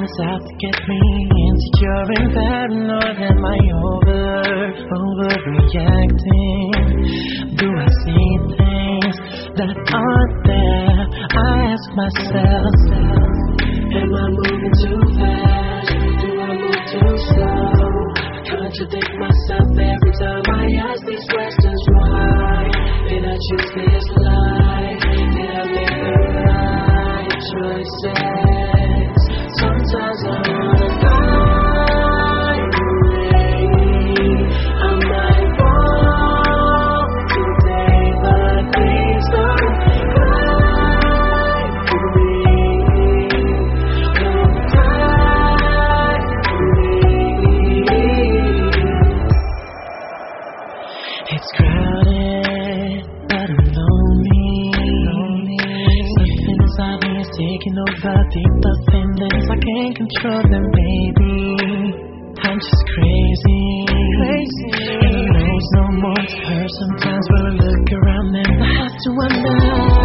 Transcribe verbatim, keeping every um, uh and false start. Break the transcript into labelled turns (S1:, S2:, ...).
S1: is out to get me, insecure and paranoid. Am I over, overreacting? Do I see things that aren't there? I ask myself, am I moving too fast? Do I move too slow? I contradict myself every time I ask these questions. Why did I choose this life? Did I make the right choices? Sometimes I wanna find away. I might fall today, but please don't cry for me. Don't cry for me. It's crowded, but I'm lonely. Something inside me is taking over. Deep up feelings, I can't control them, baby. I'm just crazy. And I know it's no more to hurt. Sometimes when I look around, then I have to wonder.